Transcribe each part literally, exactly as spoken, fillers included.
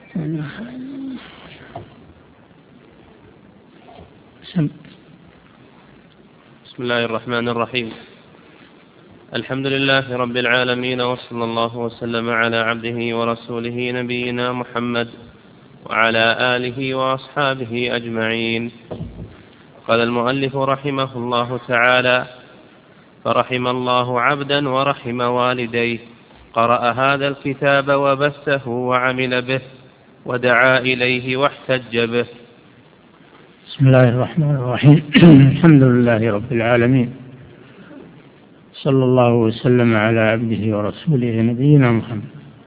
بسم الله الرحمن الرحيم. الحمد لله رب العالمين، وصلى الله وسلم على عبده ورسوله نبينا محمد وعلى آله وأصحابه أجمعين. قال المؤلف رحمه الله تعالى: فرحم الله عبدا ورحم والديه قرأ هذا الكتاب وبثه وعمل به ودعا إليه واحتج به. بسم الله الرحمن الرحيم. الحمد لله رب العالمين، صلى الله وسلم على عبده ورسوله نبينا محمد.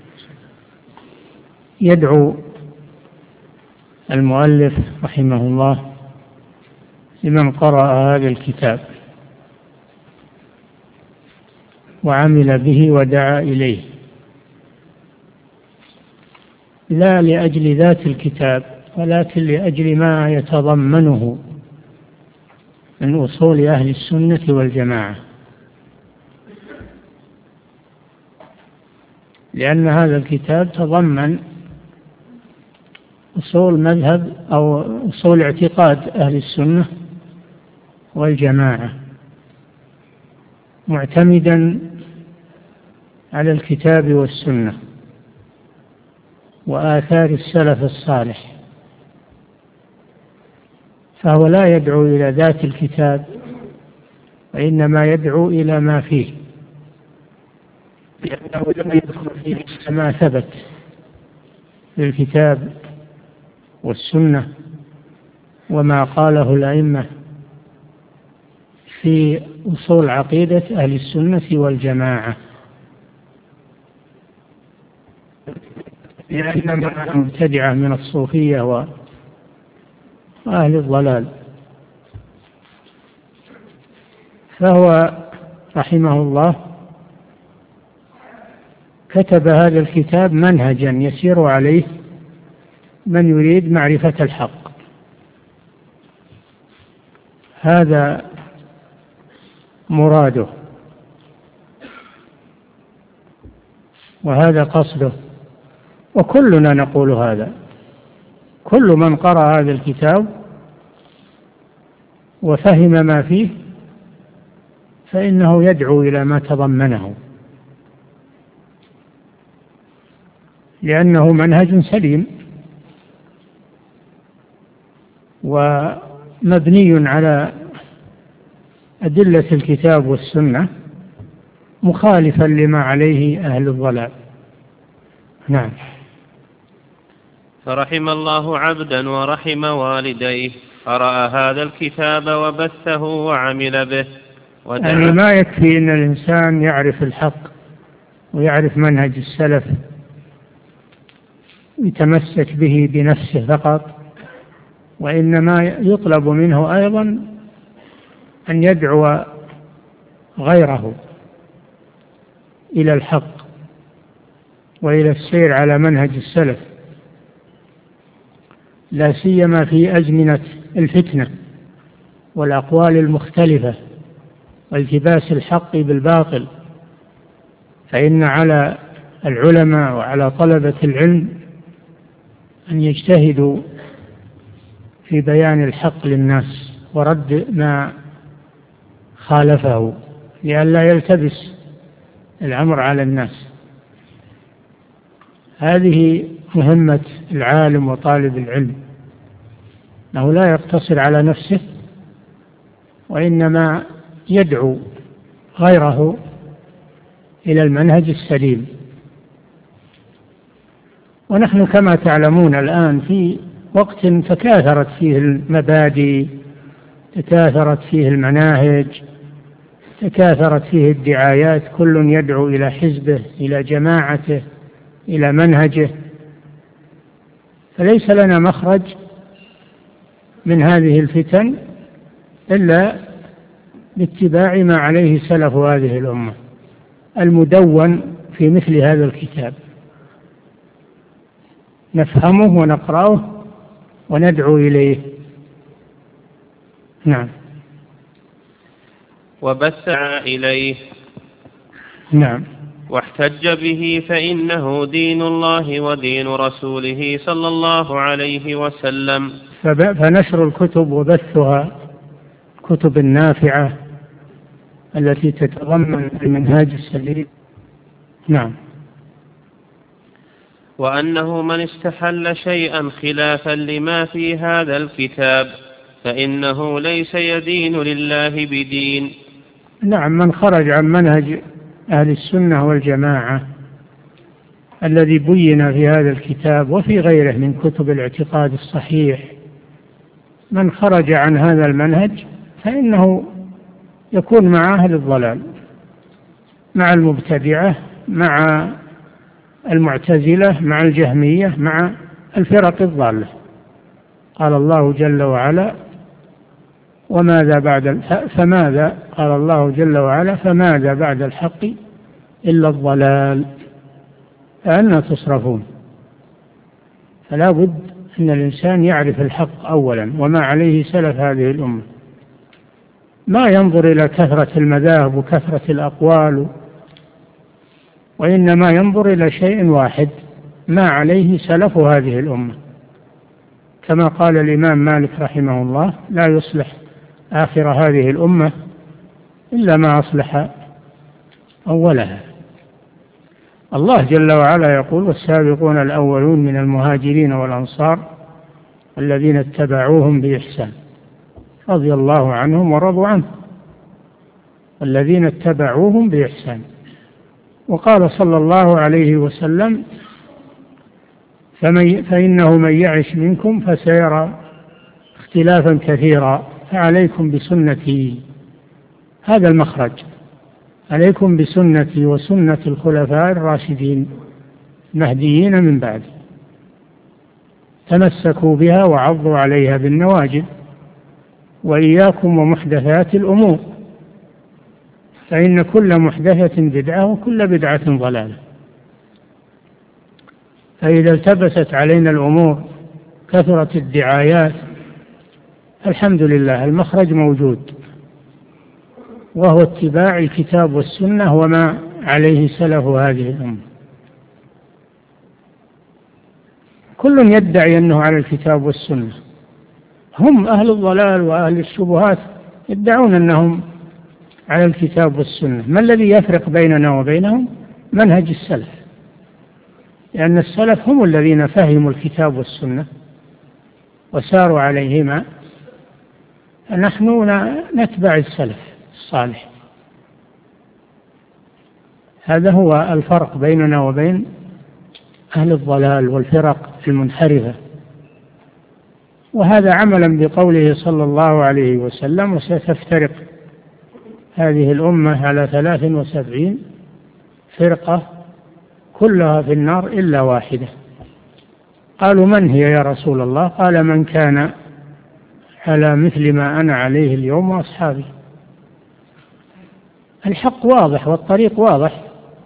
يدعو المؤلف رحمه الله لمن قرأ هذا الكتاب وعمل به ودعا إليه، لا لأجل ذات الكتاب ولكن لأجل ما يتضمنه من أصول أهل السنة والجماعة، لأن هذا الكتاب تضمن أصول مذهب أو أصول اعتقاد أهل السنة والجماعة، معتمدا على الكتاب والسنة وآثار السلف الصالح، فهو لا يدعو إلى ذات الكتاب وإنما يدعو إلى ما فيه، لأنه لم يدخل فيه ما ثبت للكتاب والسنة وما قاله الأئمة في أصول عقيدة أهل السنة والجماعة، لأن ما مبتدعة من الصوفية وأهل الضلال. فهو رحمه الله كتب هذا الكتاب منهجا يسير عليه من يريد معرفة الحق، هذا مراده وهذا قصده، وكلنا نقول هذا. كل من قرأ هذا الكتاب وفهم ما فيه فإنه يدعو إلى ما تضمنه، لأنه منهج سليم ومبني على أدلة الكتاب والسنة، مخالفا لما عليه أهل الضلال. نعم. فرحم الله عبدا ورحم والديه قرأ هذا الكتاب وبثه وعمل به. يعني ما يكفي أن الإنسان يعرف الحق ويعرف منهج السلف يتمسك به بنفسه فقط، وإنما يطلب منه أيضا أن يدعو غيره إلى الحق وإلى السير على منهج السلف، لا سيما في أزمنة الفتنة والأقوال المختلفة والتباس الحق بالباطل، فإن على العلماء وعلى طلبة العلم أن يجتهدوا في بيان الحق للناس ورد ما خالفه، لئلا يلتبس الأمر على الناس. هذه مهمة العالم وطالب العلم، أنه لا يقتصر على نفسه وإنما يدعو غيره إلى المنهج السليم. ونحن كما تعلمون الآن في وقت تكاثرت فيه المبادئ، تكاثرت فيه المناهج، تكاثرت فيه الدعايات، كل يدعو إلى حزبه، إلى جماعته، إلى منهجه، فليس لنا مخرج من هذه الفتن إلا باتباع ما عليه سلف هذه الأمة المدون في مثل هذا الكتاب، نفهمه ونقرأه وندعو إليه. نعم. وبث إليه. نعم. واحتج به فإنه دين الله ودين رسوله صلى الله عليه وسلم. فنشر الكتب وبثها، كتب النافعة التي تتضمن المنهاج السليم. نعم. وأنه من استحل شيئا خلافا لما في هذا الكتاب فإنه ليس يدين لله بدين. نعم، من خرج عن منهج أهل السنة والجماعة الذي بين في هذا الكتاب وفي غيره من كتب الاعتقاد الصحيح، من خرج عن هذا المنهج فإنه يكون مع أهل الضلال، مع المبتدعة، مع المعتزلة، مع الجهمية، مع الفرق الضالة. قال الله جل وعلا: وماذا بعد فماذا قال الله جل وعلا: فماذا بعد الحق إلا الضلال فأنى تصرفون. فلا بد أن الإنسان يعرف الحق أولا وما عليه سلف هذه الأمة، ما ينظر إلى كثرة المذاهب وكثرة الأقوال، وإنما ينظر إلى شيء واحد: ما عليه سلف هذه الأمة. كما قال الإمام مالك رحمه الله: لا يصلح آخر هذه الأمة إلا ما أصلح أولها. الله جل وعلا يقول: والسابقون الأولون من المهاجرين والأنصار الذين اتبعوهم بإحسان رضي الله عنهم ورضوا عنه، الذين اتبعوهم بإحسان. وقال صلى الله عليه وسلم: فإنه من يعش منكم فسيرى اختلافا كثيرا فعليكم بسنتي. هذا المخرج: عليكم بسنتي وسنة الخلفاء الراشدين المهديين من بعد، تمسكوا بها وعضوا عليها بالنواجذ، وإياكم ومحدثات الأمور فإن كل محدثة بدعة وكل بدعة ضلالة. فإذا التبست علينا الأمور، كثرت الدعايات، الحمد لله المخرج موجود، وهو اتباع الكتاب والسنة وما عليه سلف هذه الأمة. كل يدعي أنه على الكتاب والسنة، هم أهل الضلال وأهل الشبهات يدعون أنهم على الكتاب والسنة. ما الذي يفرق بيننا وبينهم؟ منهج السلف، لأن السلف هم الذين فهموا الكتاب والسنة وساروا عليهما، فنحن نتبع السلف الصالح. هذا هو الفرق بيننا وبين أهل الضلال والفرق المنحرفة. وهذا عملا بقوله صلى الله عليه وسلم: وستفترق هذه الأمة على ثلاث وسبعين فرقة كلها في النار إلا واحدة. قالوا: من هي يا رسول الله؟ قال: من كان على مثل ما أنا عليه اليوم وأصحابي. الحق واضح والطريق واضح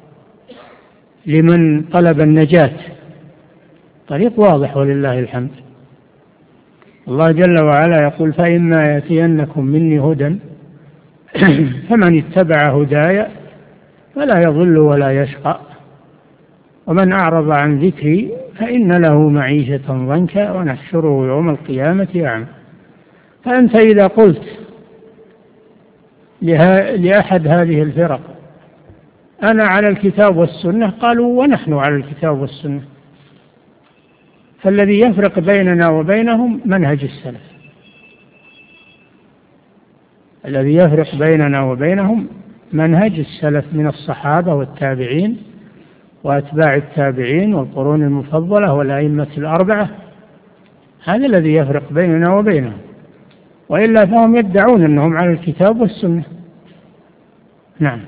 لمن طلب النجاة، طريق واضح ولله الحمد. الله جل وعلا يقول: فإما يأتينكم مني هدى فمن اتبع هداي فلا يضل ولا يشقى، ومن أعرض عن ذكري فإن له معيشة ضنكا ونحشره يوم القيامة أعمى. فأنت إذا قلت لأحد هذه الفرق: أنا على الكتاب والسنة، قالوا: ونحن على الكتاب والسنة. فالذي يفرق بيننا وبينهم منهج السلف، الذي يفرق بيننا وبينهم منهج السلف من الصحابة والتابعين وأتباع التابعين والقرون المفضلة والأئمة الأربعة. هذا الذي يفرق بيننا وبينهم، وإلا فهم يدعون أنهم على الكتاب والسنة. نعم.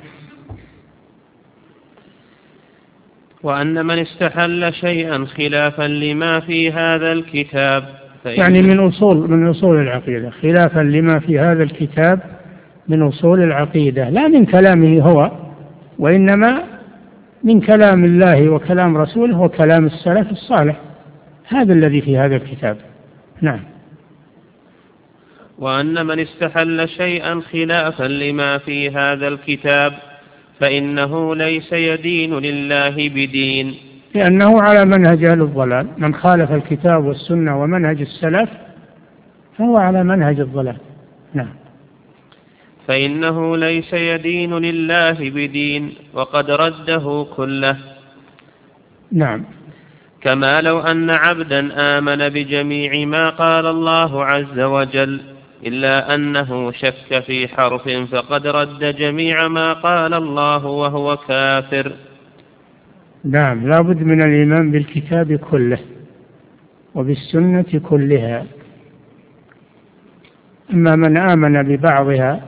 وأن من استحل شيئا خلافا لما في هذا الكتاب يعني من أصول من أصول العقيدة، خلافا لما في هذا الكتاب من أصول العقيدة، لا من كلامه هو، وإنما من كلام الله وكلام رسوله وكلام السلف الصالح. هذا الذي في هذا الكتاب. نعم. وأن من استحل شيئا خلافا لما في هذا الكتاب فإنه ليس يدين لله بدين، لأنه على منهج أهل الضلال. من خالف الكتاب والسنة ومنهج السلف فهو على منهج الضلال. نعم. فإنه ليس يدين لله بدين وقد رده كله. نعم. كما لو أن عبدا آمن بجميع ما قال الله عز وجل إلا أنه شك في حرف فقد رد جميع ما قال الله وهو كافر. نعم، لا بد من الإيمان بالكتاب كله وبالسنة كلها. أما من آمن ببعضها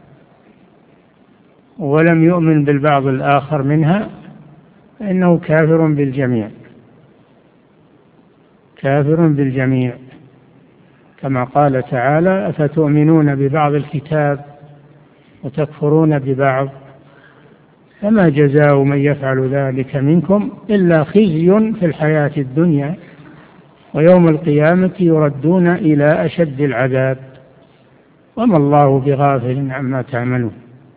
ولم يؤمن بالبعض الآخر منها فإنه كافر بالجميع، كافر بالجميع، كما قال تعالى: أفتؤمنون ببعض الكتاب وتكفرون ببعض فما جزاء من يفعل ذلك منكم إلا خزي في الحياة الدنيا ويوم القيامة يردون إلى أشد العذاب وما الله بغافل عما تعملون.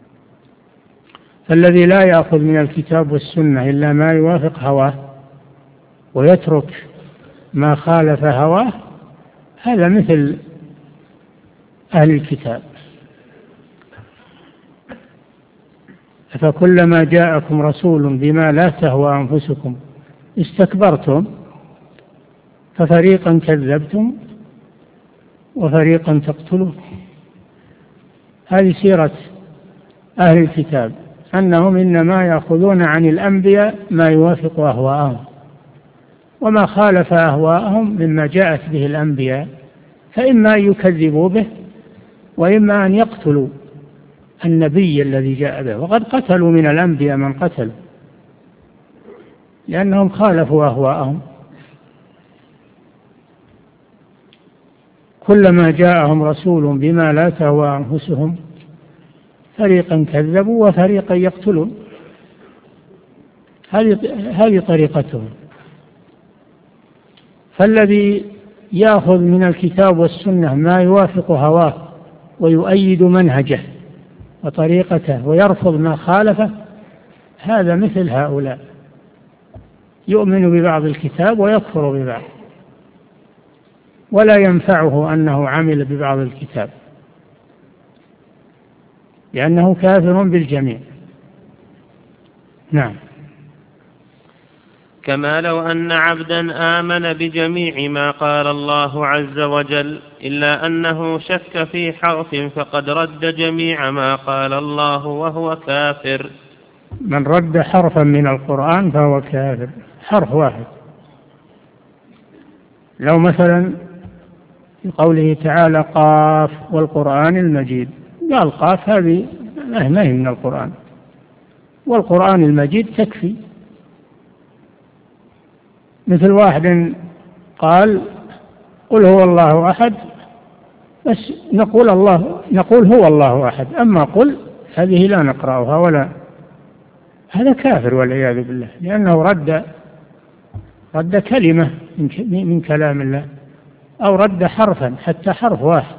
فالذي لا يأخذ من الكتاب والسنة إلا ما يوافق هواه ويترك ما خالف هواه هذا مثل أهل الكتاب. فكلما جاءكم رسول بما لا تهوى أنفسكم استكبرتم ففريقا كذبتم وفريقا تقتلون. هذه سيرة أهل الكتاب، أنهم إنما يأخذون عن الأنبياء ما يوافق أهواءهم، وما خالف أهواءهم مما جاءت به الأنبياء فإما يكذبوا به وإما أن يقتلوا النبي الذي جاء به. وقد قتلوا من الأنبياء من قتلوا لأنهم خالفوا أهواءهم. كلما جاءهم رسول بما لا تهوى أنفسهم فريقا كذبوا وفريقا يقتلون. هذه طريقتهم. فالذي يأخذ من الكتاب والسنة ما يوافق هواه ويؤيد منهجه وطريقته ويرفض ما خالفه هذا مثل هؤلاء، يؤمن ببعض الكتاب ويكفر ببعض، ولا ينفعه أنه عمل ببعض الكتاب لأنه كافر بالجميع. نعم. كما لو أن عبدا آمن بجميع ما قال الله عز وجل إلا أنه شك في حرف فقد رد جميع ما قال الله وهو كافر. من رد حرفا من القرآن فهو كافر، حرف واحد. لو مثلا في قوله تعالى: قاف والقرآن المجيد، قال قاف هذه ما هي من القرآن، والقرآن المجيد تكفي. مثل واحد قال: قل هو الله أحد، بس نقول الله نقول هو الله أحد، أما قل هذه لا نقرأها ولا. هذا كافر والعياذ بالله، لأنه رد رد كلمة من كلام الله أو رد حرفا، حتى حرف واحد.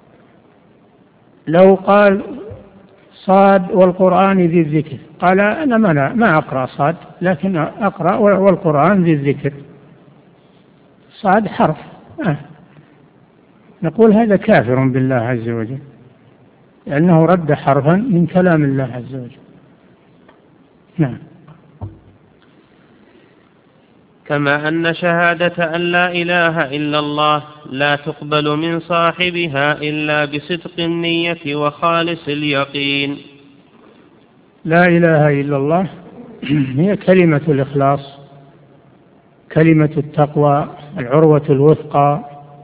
لو قال صاد والقرآن ذي الذكر، قال: أنا ما, ما أقرأ صاد لكن أقرأ والقرآن ذي الذكر. صاد حرف، آه. نقول هذا كافر بالله عز وجل لأنه رد حرفا من كلام الله عز وجل. نعم. كما أن شهادة أن لا إله إلا الله لا تقبل من صاحبها إلا بصدق النية وخالص اليقين. لا إله إلا الله هي كلمة الإخلاص، كلمة التقوى، العروة الوثقى،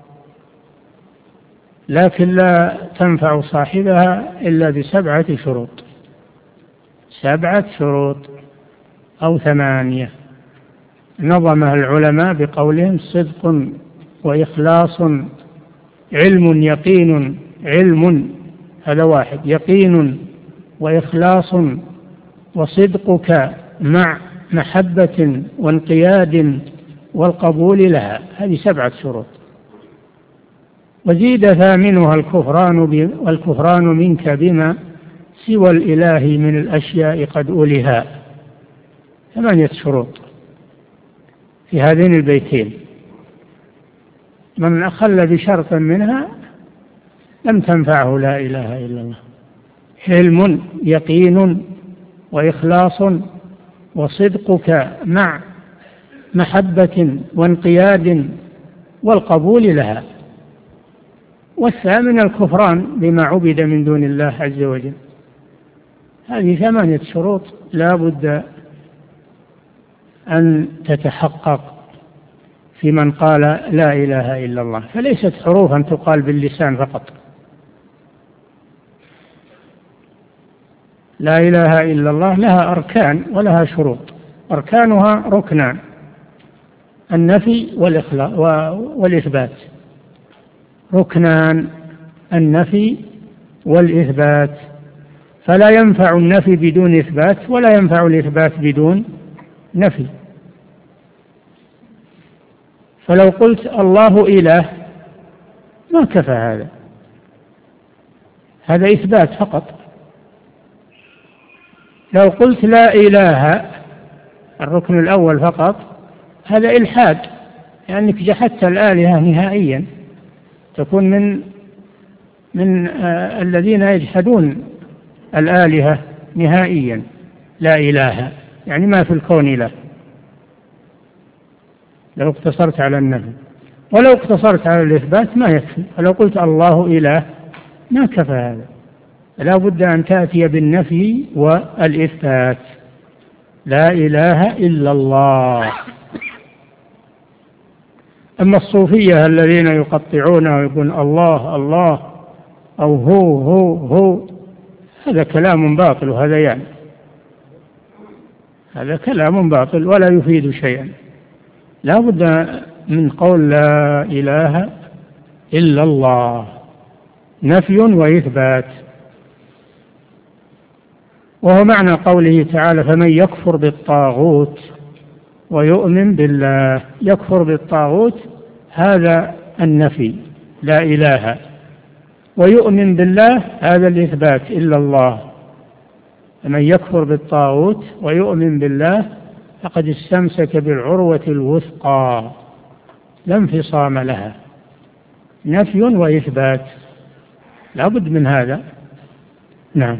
لكن لا تنفع صاحبها إلا بسبعة شروط، سبعة شروط أو ثمانية نظمها العلماء بقولهم: صدق وإخلاص، علم يقين، علم هذا واحد، يقين وإخلاص وصدقك مع محبة وانقياد والقبول لها. هذه سبعة شروط. وزيد ثامنها الكفران والكفران منك بما سوى الإله من الأشياء قد أولها. ثمانية شروط في هذين البيتين، من أخل بشرط منها لم تنفعه لا إله إلا الله. حلم، يقين، وإخلاص، وصدقك مع محبة وانقياد والقبول لها. والثامن الكفران بما عبد من دون الله عز وجل. هذه ثمانية شروط لا بد أن تتحقق في من قال لا إله إلا الله، فليست حروفا تقال باللسان فقط. لا إله إلا الله لها أركان ولها شروط. أركانها ركنان: النفي والإثبات. ركنان: النفي والإثبات، فلا ينفع النفي بدون إثبات ولا ينفع الإثبات بدون نفي. فلو قلت الله إله ما كفى هذا، هذا إثبات فقط. لو قلت لا إله، الركن الأول فقط، هذا إلحاد، لأنك يعني جحدت الآلهة نهائيا، تكون من من آه الذين يجحدون الآلهة نهائيا. لا إله يعني ما في الكون إله، لو اقتصرت على النفي. ولو اقتصرت على الإثبات ما يكفي، ولو قلت الله إله ما كفى هذا، لا بد أن تأتي بالنفي والإثبات. لا إله إلا الله. أما الصوفية الذين يقطعون ويقولون الله الله أو هو هو هو، هذا كلام باطل، وهذا يعني هذا كلام باطل ولا يفيد شيئا. لا بد من قول لا إله إلا الله، نفي وإثبات. وهو معنى قوله تعالى: فمن يكفر بالطاغوت ويؤمن بالله. يكفر بالطاغوت هذا النفي لا إله، ويؤمن بالله هذا الإثبات إلا الله. فمن يكفر بالطاغوت ويؤمن بالله فقد استمسك بالعروة الوثقى لا انفصام لها. نفي وإثبات لا بد من هذا. نعم.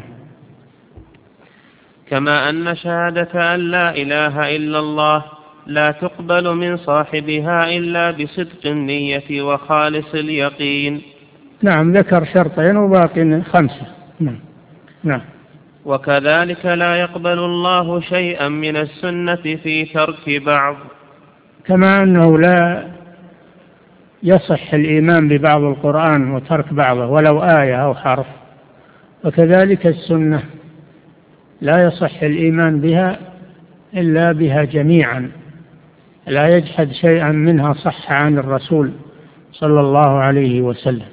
كما أن شهادة أن لا إله إلا الله لا تقبل من صاحبها إلا بصدق النية وخالص اليقين. نعم، ذكر شرطين وباقي خمسة. نعم. نعم. وكذلك لا يقبل الله شيئا من السنة في ترك بعض. كما أنه لا يصح الإيمان ببعض القرآن وترك بعضه ولو آية أو حرف، وكذلك السنة لا يصح الإيمان بها إلا بها جميعا، لا يجحد شيئا منها صح عن الرسول صلى الله عليه وسلم،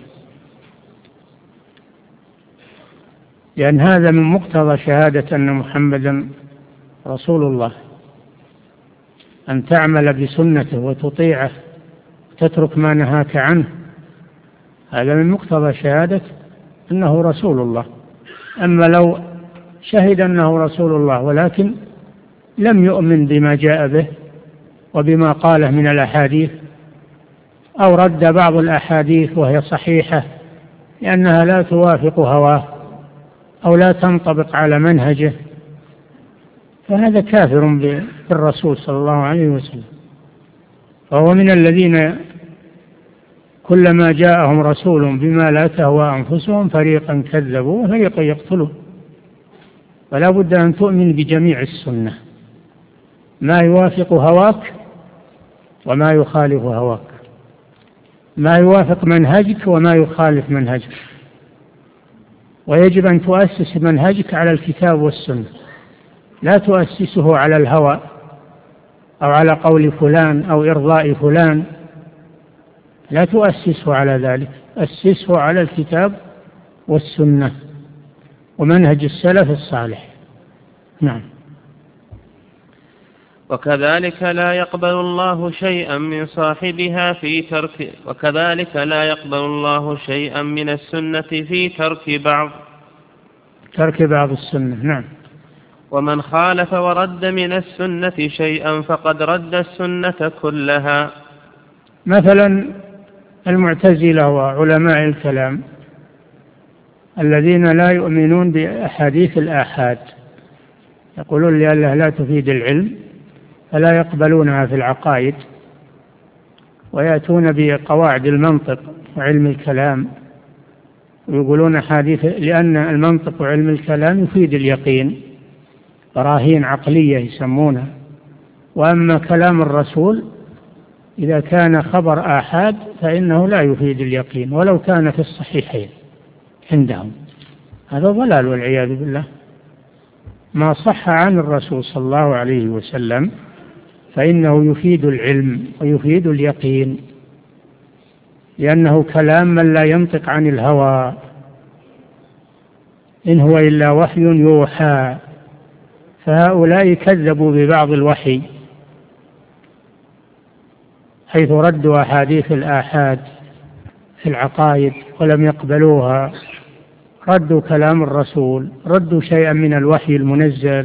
لأن هذا من مقتضى شهادة أن محمدا رسول الله، أن تعمل بسنته وتطيعه تترك ما نهاك عنه، هذا من مقتضى شهادة أنه رسول الله. أما لو شهد أنه رسول الله ولكن لم يؤمن بما جاء به وبما قاله من الأحاديث، أو رد بعض الأحاديث وهي صحيحة لأنها لا توافق هواه أو لا تنطبق على منهجه، فهذا كافر بالرسول صلى الله عليه وسلم. فهو من الذين كلما جاءهم رسول بما لا تهوى أنفسهم فريقا كذبوا وفريقا يقتلون. فلا بد أن تؤمن بجميع السنة، ما يوافق هواك وما يخالف هواك، ما يوافق منهجك وما يخالف منهجك. ويجب أن تؤسس منهجك على الكتاب والسنة، لا تؤسسه على الهوى أو على قول فلان أو إرضاء فلان، لا تؤسسه على ذلك، أسسه على الكتاب والسنة ومنهج السلف الصالح. نعم. وكذلك لا يقبل الله شيئا من صاحبها في ترك وكذلك لا يقبل الله شيئا من السنة في ترك بعض. ترك بعض السنة. نعم. ومن خالف ورد من السنة شيئا فقد رد السنة كلها. مثلا المعتزلة وعلماء الكلام الذين لا يؤمنون بأحاديث الآحاد، يقولون لأنها لا تفيد العلم فلا يقبلونها في العقائد، ويأتون بقواعد المنطق وعلم الكلام ويقولون حديث، لأن المنطق وعلم الكلام يفيد اليقين، براهين عقلية يسمونها. وأما كلام الرسول إذا كان خبر آحاد فإنه لا يفيد اليقين ولو كان في الصحيحين عندهم. هذا ضلال والعياذ بالله. ما صح عن الرسول صلى الله عليه وسلم فإنه يفيد العلم ويفيد اليقين، لأنه كلام من لا ينطق عن الهوى، إن هو إلا وحي يوحى. فهؤلاء كذبوا ببعض الوحي حيث ردوا أحاديث الآحاد في العقائد ولم يقبلوها، ردوا كلام الرسول، ردوا شيئا من الوحي المنزل.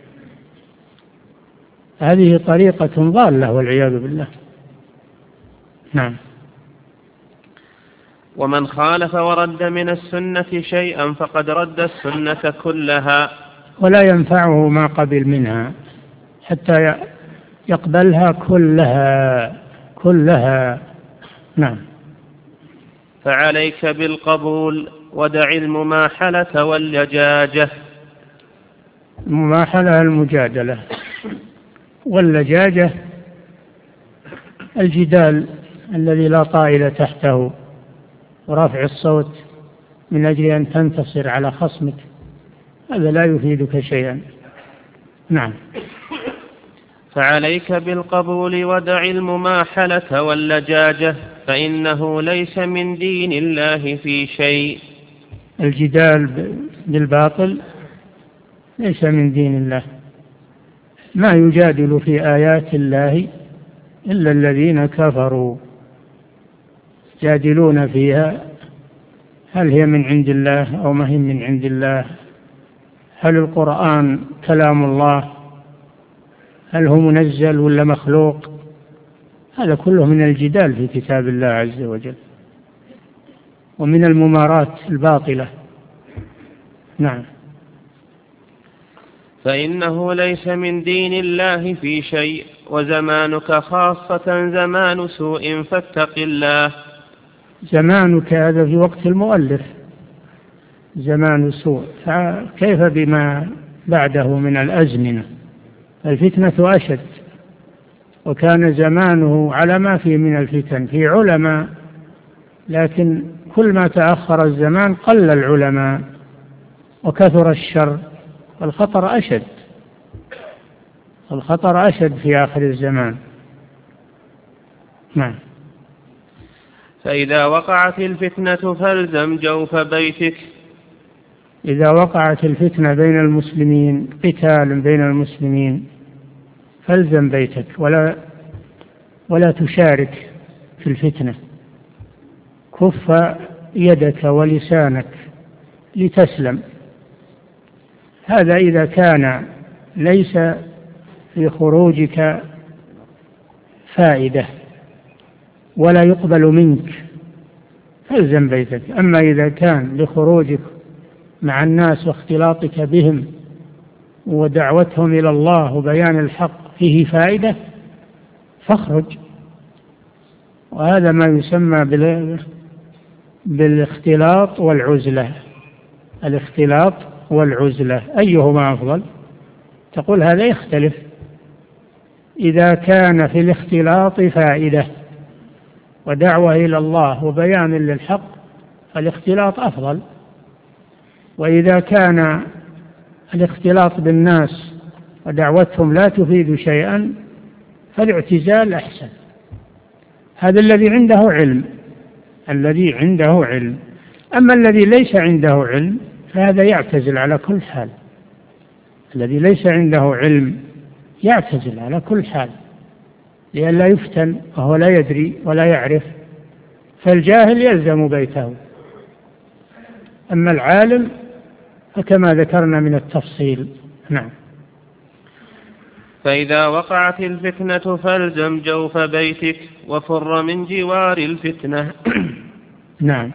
هذه طريقة ضالة والعياذ بالله. نعم. ومن خالف ورد من السنة شيئا فقد رد السنة كلها. ولا ينفعه ما قبل منها حتى يقبلها كلها كلها. نعم. فعليك بالقبول ودع المماحلة واللجاجة. المماحلة المجادلة، واللجاجة الجدال الذي لا طائل تحته، ورفع الصوت من أجل أن تنتصر على خصمك، هذا لا يفيدك شيئا. نعم. فعليك بالقبول ودع المماحلة واللجاجة فإنه ليس من دين الله في شيء. الجدال بالباطل ليس من دين الله. ما يجادل في آيات الله إلا الذين كفروا، يجادلون فيها هل هي من عند الله أو ما هي من عند الله، هل القرآن كلام الله، هل هو منزل ولا مخلوق. هذا كله من الجدال في كتاب الله عز وجل ومن الممارات الباطلة. نعم. فإنه ليس من دين الله في شيء، وزمانك خاصة زمان سوء فاتق الله. زمانك هذا في وقت المؤلف زمان سوء، فكيف بما بعده من الأزمنة؟ الفتنة أشد، وكان زمانه على ما فيه من الفتن في علماء، لكن كل ما تأخر الزمان قل العلماء وكثر الشر، والخطر أشد الخطر أشد في آخر الزمان. نعم. فإذا وقعت الفتنة فالزم جوف بيتك. إذا وقعت الفتنة بين المسلمين، قتال بين المسلمين، فالزم بيتك ولا ولا تشارك في الفتنة. كف يدك ولسانك لتسلم. هذا إذا كان ليس في خروجك فائدة ولا يقبل منك، فالزم بيتك. أما إذا كان لخروجك مع الناس واختلاطك بهم ودعوتهم إلى الله وبيان الحق فيه فائدة فاخرج. وهذا ما يسمى بالاختلاط والعزلة. الاختلاط والعزلة أيهما أفضل؟ تقول هذا يختلف. إذا كان في الاختلاط فائدة ودعوة إلى الله وبيان للحق فالاختلاط أفضل، وإذا كان الاختلاط بالناس ودعوتهم لا تفيد شيئا فالاعتزال أحسن. هذا الذي عنده علم الذي عنده علم أما الذي ليس عنده علم فهذا يعتزل على كل حال. الذي ليس عنده علم يعتزل على كل حال لئلا يفتن وهو لا يدري ولا يعرف. فالجاهل يلزم بيته، أما العالم فكما ذكرنا من التفصيل. نعم. فإذا وقعت الفتنة فالزم جوف بيتك وفر من جوار الفتنة. نعم.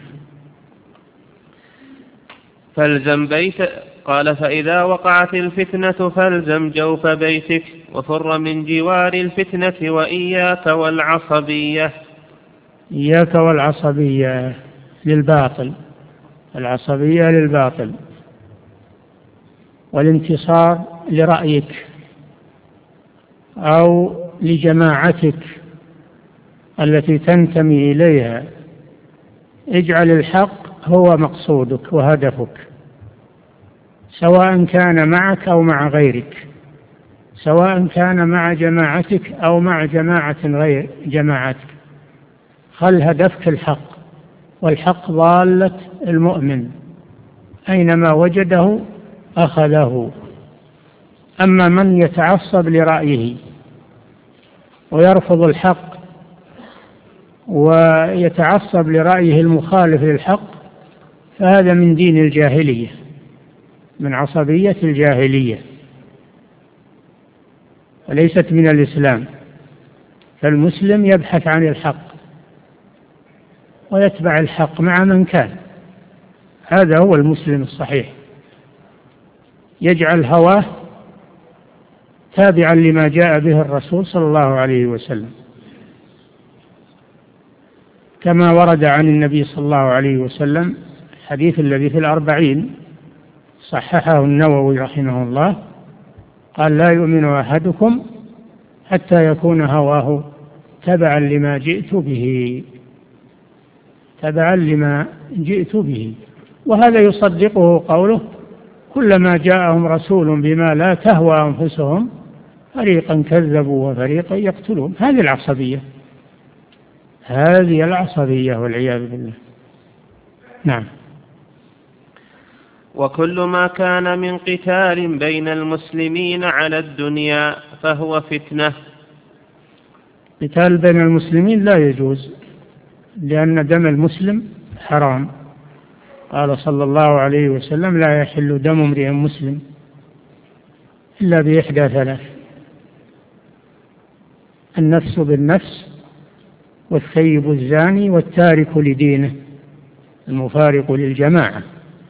فالزم بيت قال فإذا وقعت الفتنة فالزم جوف بيتك وفر من جوار الفتنة وإياك والعصبية. إياك والعصبية للباطل، العصبية للباطل، والانتصار لرأيك أو لجماعتك التي تنتمي إليها. اجعل الحق هو مقصودك وهدفك، سواء كان معك أو مع غيرك، سواء كان مع جماعتك أو مع جماعة غير جماعتك. خل هدفك الحق، والحق ضالة المؤمن، أينما وجده أخذه. أما من يتعصب لرأيه ويرفض الحق ويتعصب لرأيه المخالف للحق فهذا من دين الجاهلية، من عصبية الجاهلية، وليست من الإسلام. فالمسلم يبحث عن الحق ويتبع الحق مع من كان، هذا هو المسلم الصحيح. يجعل هواه تابعا لما جاء به الرسول صلى الله عليه وسلم، كما ورد عن النبي صلى الله عليه وسلم الحديث الذي في الأربعين صححه النووي رحمه الله، قال: لا يؤمن أحدكم حتى يكون هواه تبعا لما جئت به، تبعا لما جئت به. وهذا يصدقه قوله: كلما جاءهم رسول بما لا تهوى أنفسهم فريقا كذبوا وفريقا يقتلون. هذه العصبية، هذه العصبية والعياذ بالله. نعم. وكل ما كان من قتال بين المسلمين على الدنيا فهو فتنة. قتال بين المسلمين لا يجوز، لأن دم المسلم حرام. قال صلى الله عليه وسلم: لا يحل دم امرئ مسلم إلا بإحدى ثلاث: النفس بالنفس، والثيب الزاني، والتارك لدينه المفارق للجماعة.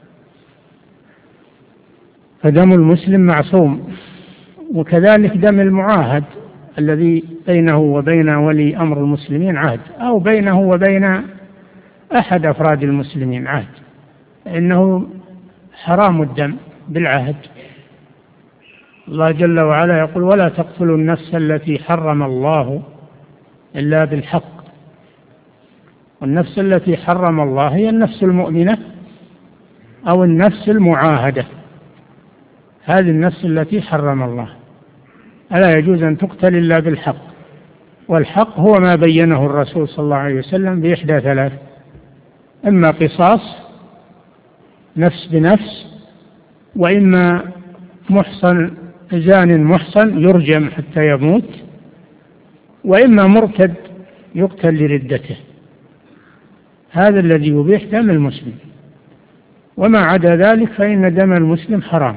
فدم المسلم معصوم، وكذلك دم المعاهد الذي بينه وبين ولي أمر المسلمين عهد، أو بينه وبين أحد أفراد المسلمين عهد، إنه حرام الدم بالعهد. الله جل وعلا يقول: ولا تقتلوا النفس التي حرم الله إلا بالحق. والنفس التي حرم الله هي النفس المؤمنة أو النفس المعاهدة، هذه النفس التي حرم الله، ألا يجوز أن تقتل إلا بالحق. والحق هو ما بينه الرسول صلى الله عليه وسلم بإحدى ثلاث: إما قصاص نفس بنفس، وإما محصن زان محصن يرجم حتى يموت، وإما مرتد يقتل لردته. هذا الذي يبيح دم المسلم، وما عدا ذلك فإن دم المسلم حرام،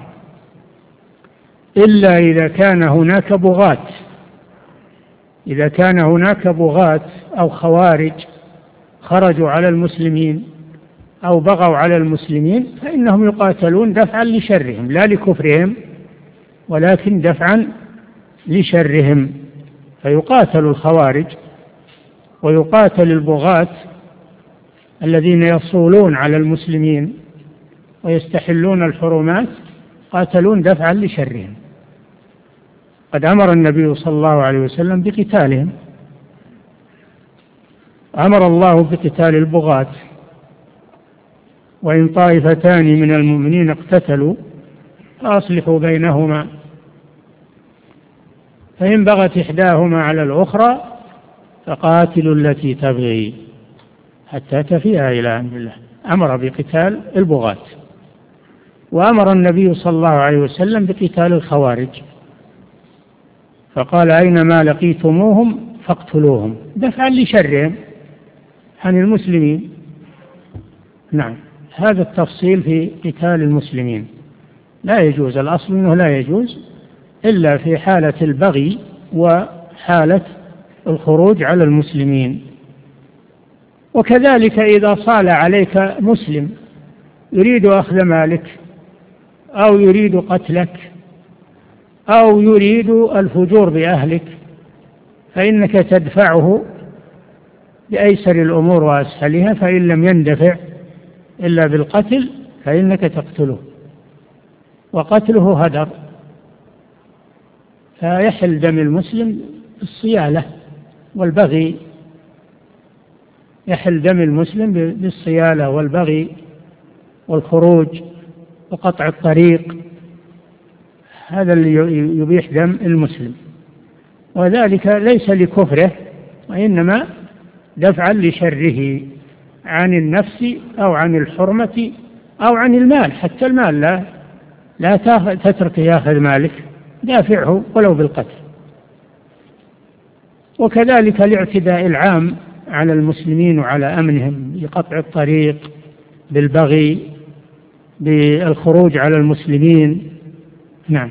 إلا إذا كان هناك بغاة. إذا كان هناك بغاة أو خوارج خرجوا على المسلمين أو بغوا على المسلمين فإنهم يقاتلون دفعا لشرهم، لا لكفرهم ولكن دفعا لشرهم. فيقاتل الخوارج ويقاتل البغاة الذين يصولون على المسلمين ويستحلون الحرمات، قاتلون دفعا لشرهم. قد أمر النبي صلى الله عليه وسلم بقتالهم، أمر الله بقتال البغاة: وإن طائفتان من المؤمنين اقتتلوا فأصلحوا بينهما، فإن بغت إحداهما على الأخرى فقاتلوا التي تبغي حتى تفيء إلى أمر الله. أمر بقتال البغاة. وأمر النبي صلى الله عليه وسلم بقتال الخوارج، فقال: أينما لقيتموهم فاقتلوهم دفعا لشرهم عن المسلمين. نعم، هذا التفصيل في قتال المسلمين. لا يجوز، الأصل أنه لا يجوز إلا في حالة البغي وحالة الخروج على المسلمين. وكذلك إذا صال عليك مسلم يريد أخذ مالك أو يريد قتلك أو يريد الفجور بأهلك، فإنك تدفعه بأيسر الأمور وأسهلها، فإن لم يندفع إلا بالقتل فإنك تقتله، وقتله هدر. فيحل دم المسلم بالصيالة والبغي، يحل دم المسلم بالصيالة والبغي والخروج وقطع الطريق، هذا اللي يبيح دم المسلم، وذلك ليس لكفره وإنما دفعا لشره عن النفس أو عن الحرمة أو عن المال. حتى المال لا لا تترك ياخذ مالك، دافعه ولو بالقتل. وكذلك الاعتداء العام على المسلمين وعلى أمنهم بقطع الطريق، بالبغي، بالخروج على المسلمين. نعم.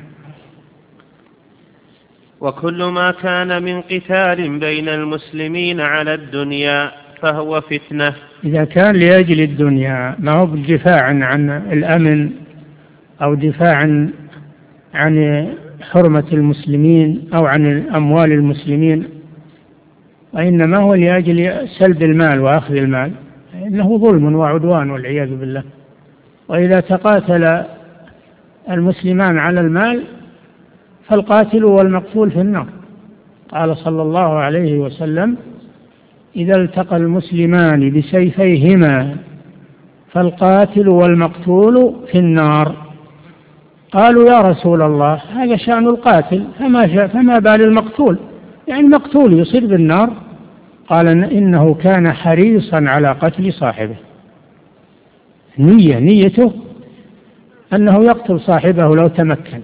وكل ما كان من قتال بين المسلمين على الدنيا فهو فتنة. إذا كان لأجل الدنيا، ما هو دفاعا عن الأمن أو دفاعا عن حرمة المسلمين أو عن أموال المسلمين، وإنما هو لأجل سلب المال وأخذ المال، إنه ظلم وعدوان والعياذ بالله. وإذا تقاتل المسلمان على المال فالقاتل والمقتول في النار. قال صلى الله عليه وسلم: إذا التقى المسلمان بسيفيهما فالقاتل والمقتول في النار. قالوا: يا رسول الله، هذا شأن القاتل، فما, فما بال المقتول؟ يعني المقتول يصير بالنار؟ قال: إنه كان حريصا على قتل صاحبه، نية نيته أنه يقتل صاحبه لو تمكن،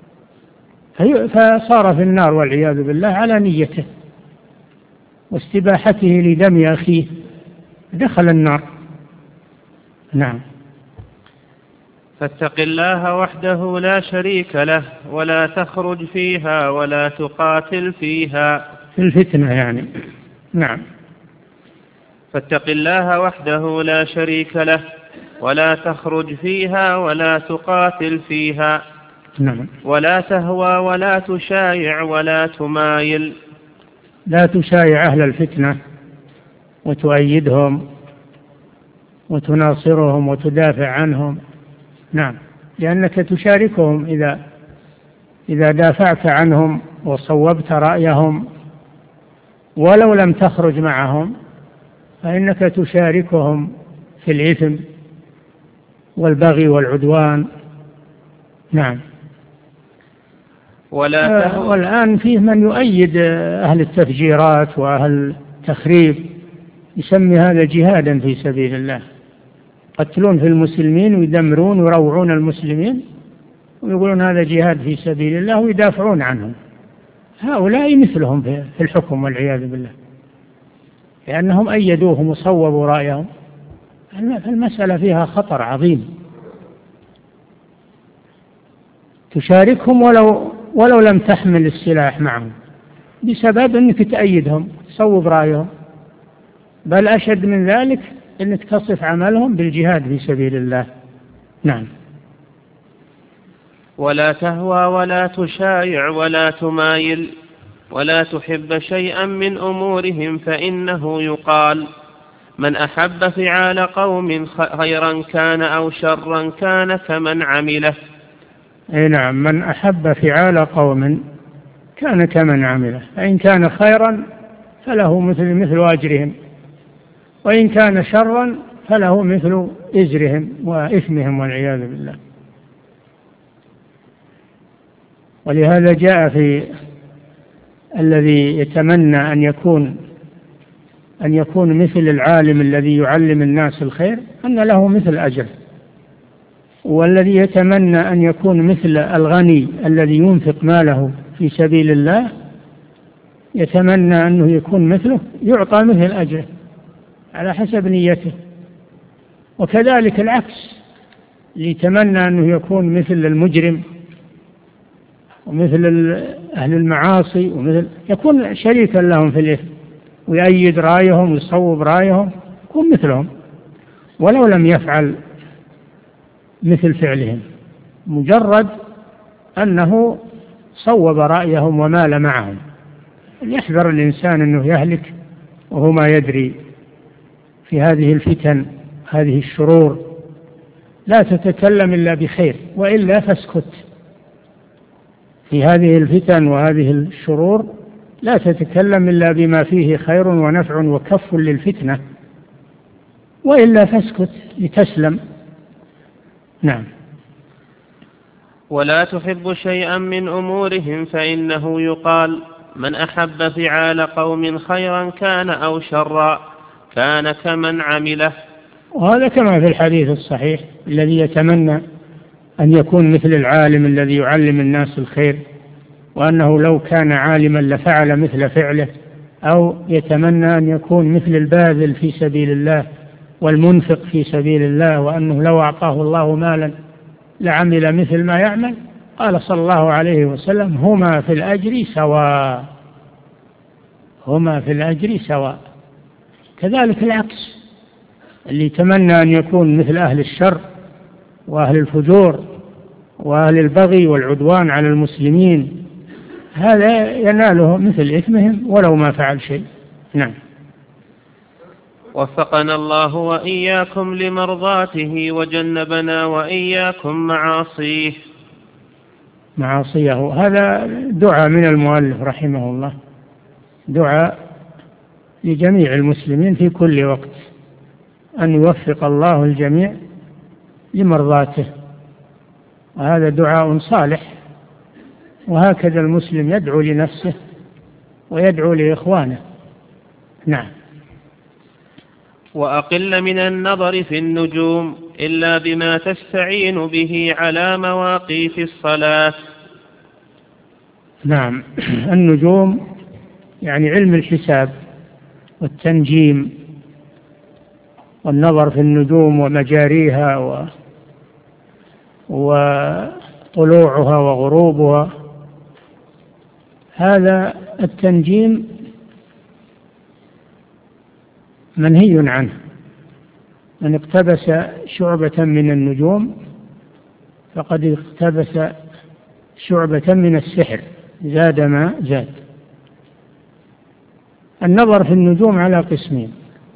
فصار في النار والعياذ بالله على نيته واستباحته لدم أخيه، دخل النار. نعم. فاتق الله وحده لا شريك له، ولا تخرج فيها ولا تقاتل فيها، في الفتنة يعني. نعم. فاتق الله وحده لا شريك له، ولا تخرج فيها ولا تقاتل فيها. نعم. ولا تهوى ولا تشايع ولا تمايل. لا تشايع أهل الفتنة وتؤيدهم وتناصرهم وتدافع عنهم. نعم، لأنك تشاركهم إذا إذا دافعت عنهم وصوبت رأيهم ولو لم تخرج معهم، فإنك تشاركهم في الإثم والبغي والعدوان. نعم. ولا آه والآن فيه من يؤيد أهل التفجيرات وأهل التخريب، يسمي هذا جهادا في سبيل الله، يقتلون في المسلمين ويدمرون ويروعون المسلمين ويقولون هذا جهاد في سبيل الله ويدافعون عنهم. هؤلاء مثلهم في الحكم والعياذ بالله، لأنهم أيدوهم وصوبوا رأيهم. المسألة فيها خطر عظيم. تشاركهم ولو ولو لم تحمل السلاح معهم، بسبب أنك تأيدهم تصوب رأيهم، بل أشد من ذلك أنك تصف عملهم بالجهاد في سبيل الله. نعم. ولا تهوى ولا تشايع ولا تمايل، ولا تحب شيئا من أمورهم، فإنه يقال: من أحب فعال قوم خيرا كان أو شرا كان كمن عمله. أي نعم، من أحب فعال قوم كان كمن عمله، فإن كان خيرا فله مثل مثل أجرهم، وإن كان شرا فله مثل إزرهم وإثمهم والعياذ بالله. ولهذا جاء في الذي يتمنى أن يكون أن يكون مثل العالم الذي يعلم الناس الخير أن له مثل أجر، والذي يتمنى أن يكون مثل الغني الذي ينفق ماله في سبيل الله يتمنى أنه يكون مثله، يعطى مثل أجره على حسب نيته. وكذلك العكس، اللي يتمنى أنه يكون مثل المجرم ومثل أهل المعاصي ومثل يكون شريكا لهم في الإثم ويأيد رأيهم ويصوب رأيهم، يكون مثلهم ولو لم يفعل مثل فعلهم، مجرد أنه صوب رأيهم ومال معهم. يحذر الإنسان أنه يهلك وهو ما يدري في هذه الفتن، هذه الشرور. لا تتكلم إلا بخير وإلا فاسكت. في هذه الفتن وهذه الشرور لا تتكلم إلا بما فيه خير ونفع وكف للفتنة، وإلا فاسكت لتسلم. نعم. ولا تحب شيئا من أمورهم فإنه يقال من أحب فعال قوم خيرا كان أو شرا كان كمن عمله. وهذا كما في الحديث الصحيح الذي يتمنى أن يكون مثل العالم الذي يعلم الناس الخير، وأنه لو كان عالما لفعل مثل فعله، أو يتمنى أن يكون مثل الباذل في سبيل الله والمنفق في سبيل الله، وأنه لو أعطاه الله مالا لعمل مثل ما يعمل. قال صلى الله عليه وسلم هما في الأجر سواء، هما في الأجر سواء. كذلك العكس، اللي يتمنى أن يكون مثل أهل الشر وأهل الفجور وأهل البغي والعدوان على المسلمين، هذا يناله مثل إثمهم ولو ما فعل شيء. نعم. وفقنا الله وإياكم لمرضاته وجنبنا وإياكم معاصيه. معاصيه، هذا دعاء من المؤلف رحمه الله، دعاء لجميع المسلمين في كل وقت أن يوفق الله الجميع لمرضاته، وهذا دعاء صالح، وهكذا المسلم يدعو لنفسه ويدعو لإخوانه. نعم. وأقل من النظر في النجوم إلا بما تستعين به على مواقيت الصلاة. نعم. النجوم يعني علم الحساب والتنجيم والنظر في النجوم ومجاريها و... وطلوعها وغروبها. هذا التنجيم منهي عنه. من اقتبس شعبة من النجوم فقد اقتبس شعبة من السحر، زاد ما زاد. النظر في النجوم على قسمين: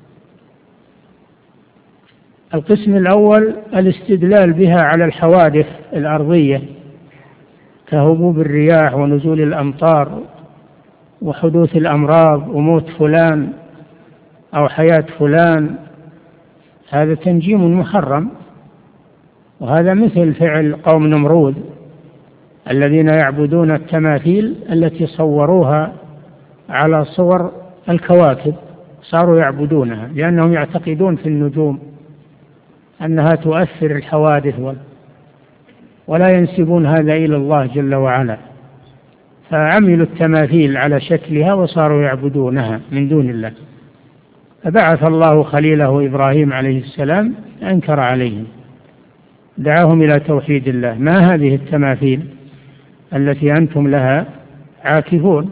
القسم الأول الاستدلال بها على الحوادث الأرضية كهبوب الرياح ونزول الأمطار وحدوث الأمراض وموت فلان أو حياة فلان، هذا تنجيم محرم، وهذا مثل فعل قوم نمرود الذين يعبدون التماثيل التي صوروها على صور الكواكب، صاروا يعبدونها لأنهم يعتقدون في النجوم أنها تؤثر الحوادث، ولا ينسبون هذا إلى الله جل وعلا، فعملوا التماثيل على شكلها وصاروا يعبدونها من دون الله. فبعث الله خليله إبراهيم عليه السلام أنكر عليهم، دعاهم إلى توحيد الله. ما هذه التماثيل التي أنتم لها عاكفون؟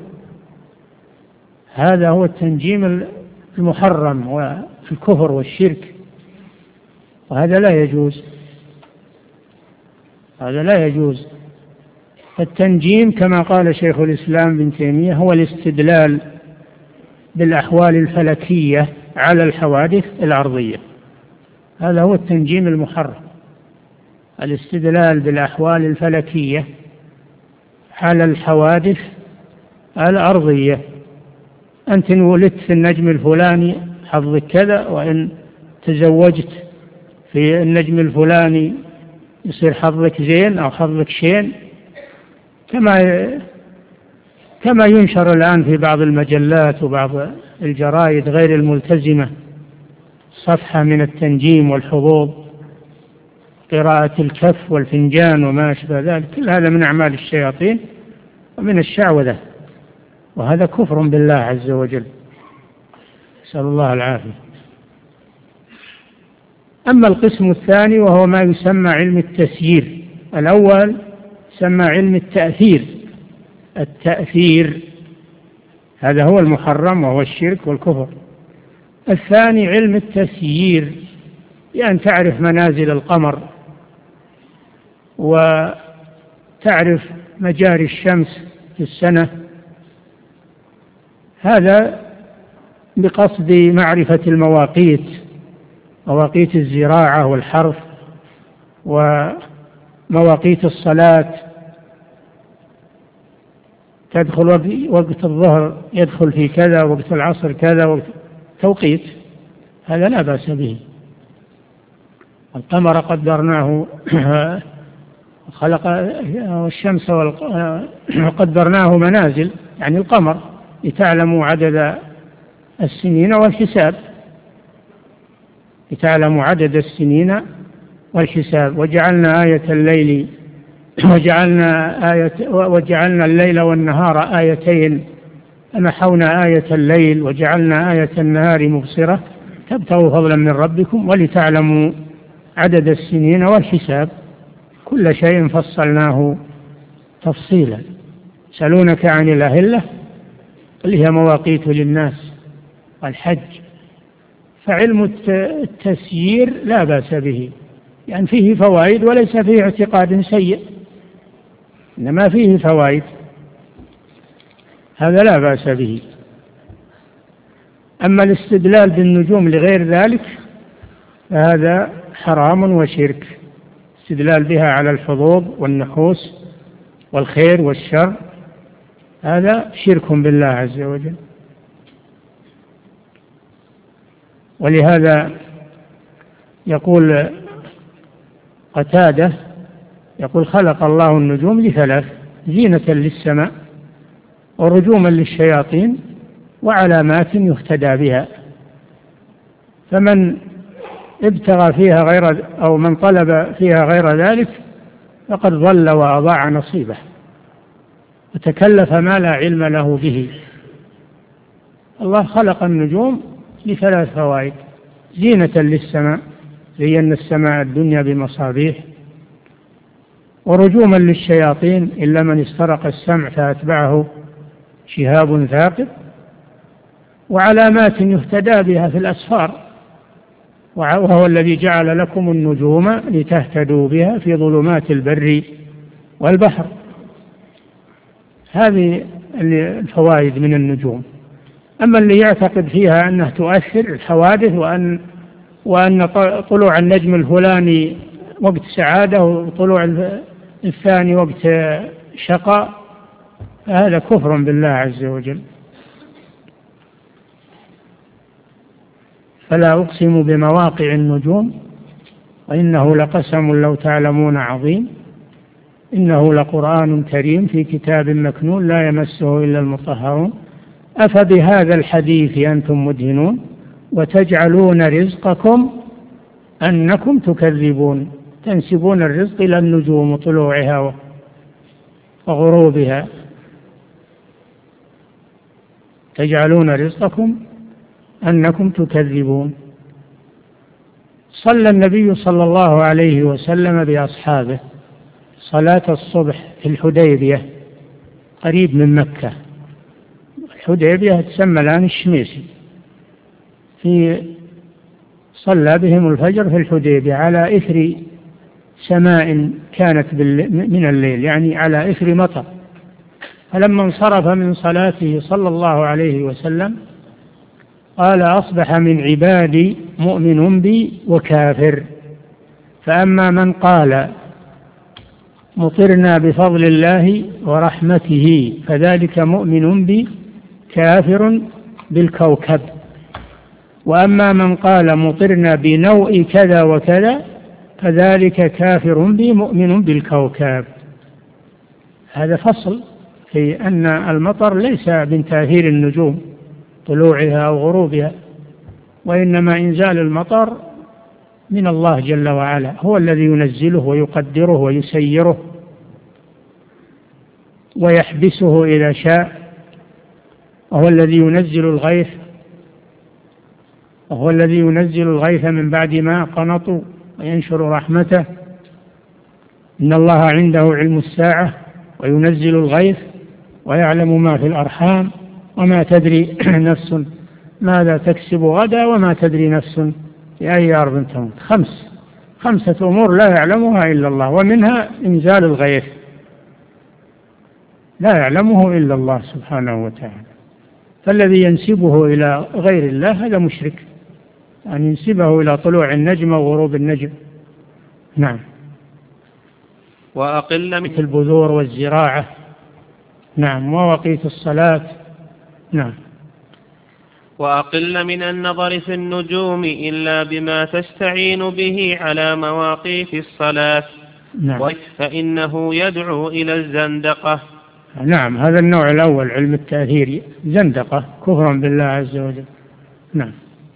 هذا هو التنجيم المحرم والكفر والشرك، وهذا لا يجوز، هذا لا يجوز. التنجيم كما قال شيخ الإسلام ابن تيمية هو الاستدلال بالأحوال الفلكية على الحوادث الأرضية، هذا هو التنجيم المحرم، الاستدلال بالأحوال الفلكية على الحوادث الأرضية. أنت إن ولدت في النجم الفلاني حظك كذا، وإن تزوجت في النجم الفلاني يصير حظك زين أو حظك شين، كما كما ينشر الآن في بعض المجلات وبعض الجرائد غير الملتزمة صفحة من التنجيم والحظوظ، قراءة الكف والفنجان وما أشبه ذلك، كل هذا من أعمال الشياطين ومن الشعوذة، وهذا كفر بالله عز وجل، نسأل الله العافية. أما القسم الثاني وهو ما يسمى علم التسيير، الأول يسمى علم التأثير، التأثير هذا هو المحرم وهو الشرك والكفر. الثاني علم التسيير، بأن تعرف منازل القمر وتعرف مجاري الشمس في السنة، هذا بقصد معرفة المواقيت، مواقيت الزراعة والحرث ومواقيت الصلاة، تدخل وقت الظهر يدخل في كذا، وقت العصر كذا، وقت توقيت، هذا لا بأس به. القمر قدرناه خلق الشمس وقدرناه منازل، يعني القمر، لتعلموا عدد السنين والحساب، لتعلموا عدد السنين والحساب. وجعلنا آية الليل وجعلنا آية وجعلنا الليل والنهار آيتين، فمحونا آية الليل وجعلنا آية النهار مبصرة تبتغوا فضلا من ربكم ولتعلموا عدد السنين والحساب، كل شيء فصلناه تفصيلا. يسألونك عن الأهلة قل هي مواقيت للناس والحج. فعلم التسيير لا بأس به، يعني فيه فوائد وليس فيه اعتقاد سيء، إنما فيه فوائد، هذا لا بأس به. أما الاستدلال بالنجوم لغير ذلك فهذا حرام وشرك، استدلال بها على الحظوظ والنحوس والخير والشر، هذا شرك بالله عز وجل. ولهذا يقول قتادة، يقول خلق الله النجوم لثلاث: زينة للسماء، ورجوما للشياطين، وعلامات يهتدى بها. فمن ابتغى فيها غير أو من طلب فيها غير ذلك فقد ضل وأضاع نصيبه وتكلف ما لا علم له به. الله خلق النجوم لثلاث فوائد: زينة للسماء، زينا السماء الدنيا بمصابيح، ورجوما للشياطين إلا من استرق السمع فأتبعه شهاب ثاقب، وعلامات يهتدى بها في الأسفار، وهو الذي جعل لكم النجوم لتهتدوا بها في ظلمات البر والبحر. هذه الفوائد من النجوم. أما اللي يعتقد فيها أنها تؤثر الحوادث، وأن وأن طلوع النجم الفلاني وقت سعادة وطلوع الثاني وقت شقاء، هذا كفر بالله عز وجل. فلا أقسم بمواقع النجوم وإنه لقسم لو تعلمون عظيم، إنه لقرآن كريم في كتاب مكنون لا يمسه إلا المطهرون، أفبهذا الحديث أنتم مدهنون وتجعلون رزقكم أنكم تكذبون. تنسبون الرزق إلى النجوم وطلوعها وغروبها، تجعلون رزقكم أنكم تكذبون. صلى النبي صلى الله عليه وسلم بأصحابه صلاة الصبح في الحديبية قريب من مكة. الحديبية تسمى الآن الشميسي، في صلى بهم الفجر في الحديبية على إثر سماء كانت من الليل، يعني على إثر مطر. فلما انصرف من صلاته صلى الله عليه وسلم قال: أصبح من عبادي مؤمن بي وكافر، فأما من قال مطرنا بفضل الله ورحمته فذلك مؤمن بي كافر بالكوكب، وأما من قال مطرنا بنوء كذا وكذا فذلك كافر بي مؤمن بالكوكب. هذا فصل في أن المطر ليس من تأثير النجوم طلوعها أو غروبها، وإنما إنزال المطر من الله جل وعلا، هو الذي ينزله ويقدره ويسيره ويحبسه إذا شاء، وهو الذي ينزل الغيث وهو الذي ينزل الغيث من بعد ما قنطوا وينشر رحمته. إن الله عنده علم الساعة وينزل الغيث ويعلم ما في الأرحام وما تدري نفس ماذا تكسب غدا وما تدري نفس بأي أرض تموت. خمس خمسة أمور لا يعلمها إلا الله، ومنها إنزال الغيث لا يعلمه إلا الله سبحانه وتعالى. فالذي ينسبه إلى غير الله هذا مشرك، أن ينسبه إلى طلوع النجم وغروب النجم. نعم. وأقل من البذور والزراعة. نعم. ووقيت الصلاة. نعم. وأقل من النظر في النجوم إلا بما تستعين به على مواقيت الصلاة. نعم. فإنه يدعو إلى الزندقة. نعم. هذا النوع الأول علم التأثير، زندقة، كفرا بالله عز وجل. نعم.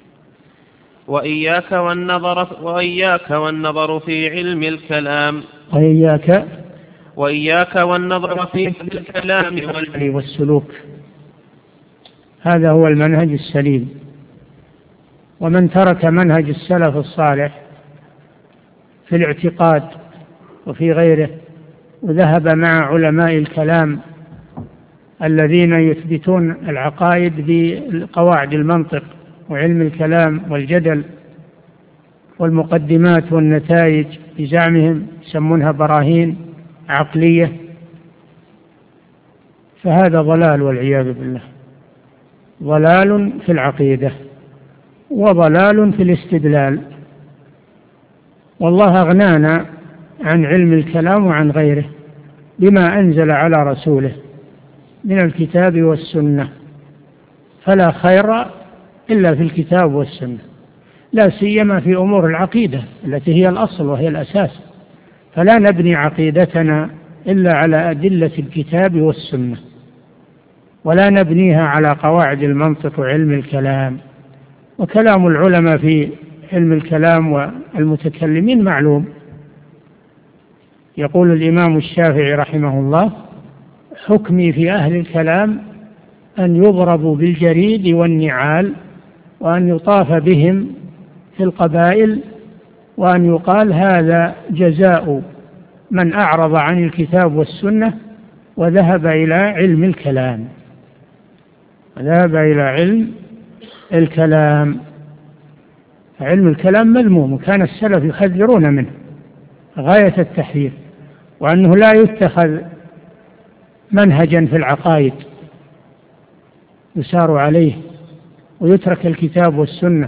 وإياك والنظر وإياك والنظر في علم الكلام. وإياك وإياك والنظر في الكلام والسلوك. هذا هو المنهج السليم. ومن ترك منهج السلف الصالح في الاعتقاد وفي غيره وذهب مع علماء الكلام الذين يثبتون العقائد بقواعد المنطق وعلم الكلام والجدل والمقدمات والنتائج بزعمهم يسمونها براهين عقلية، فهذا ضلال والعياذ بالله، ضلال في العقيدة وضلال في الاستدلال. والله أغنانا عن علم الكلام وعن غيره بما أنزل على رسوله من الكتاب والسنة، فلا خير إلا في الكتاب والسنة، لا سيما في أمور العقيدة التي هي الأصل وهي الأساس، فلا نبني عقيدتنا إلا على أدلة الكتاب والسنة، ولا نبنيها على قواعد المنطق وعلم الكلام. وكلام العلماء في علم الكلام والمتكلمين معلوم. يقول الإمام الشافعي رحمه الله: حكمي في أهل الكلام أن يضربوا بالجريد والنعال، وأن يطاف بهم في القبائل، وأن يقال هذا جزاء من أعرض عن الكتاب والسنة وذهب إلى علم الكلام ذهب إلى علم الكلام. علم الكلام مذموم، وكان السلف يحذرون منه غاية التحذير، وأنه لا يتخذ منهجا في العقائد يسار عليه ويترك الكتاب والسنة،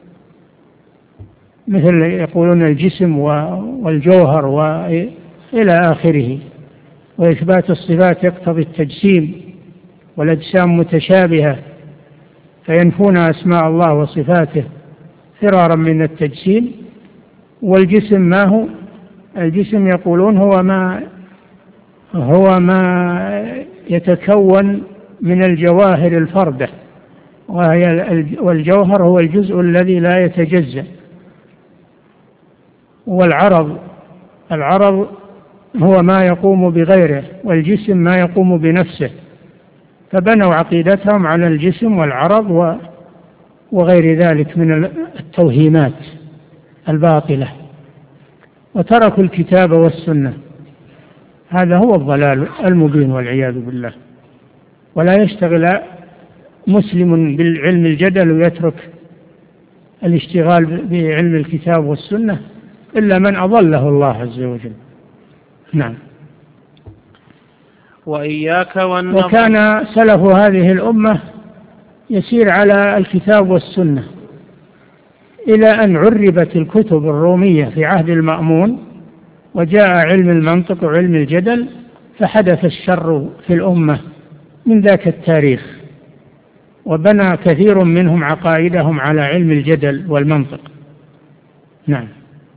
مثل يقولون الجسم والجوهر وإلى آخره، وإثبات الصفات يقتضي التجسيم، والأجسام متشابهة فينفون أسماء الله وصفاته فرارا من التجسيم. والجسم ما هو؟ الجسم يقولون هو ما هو ما يتكون من الجواهر الفردة، وهي والجوهر هو الجزء الذي لا يتجزأ. والعرض العرض هو ما يقوم بغيره، والجسم ما يقوم بنفسه، فبنوا عقيدتهم على الجسم والعرض وغير ذلك من التوهيمات الباطلة، وتركوا الكتاب والسنة. هذا هو الضلال المبين والعياذ بالله. ولا يشتغل مسلم بالعلم الجدل ويترك الاشتغال بعلم الكتاب والسنة إلا من أضله الله عز وجل. نعم. وإياك والنظر. وكان سلف هذه الأمة يسير على الكتاب والسنة إلى أن عربت الكتب الرومية في عهد المأمون، وجاء علم المنطق وعلم الجدل، فحدث الشر في الأمة من ذاك التاريخ، وبنى كثير منهم عقائدهم على علم الجدل والمنطق. نعم.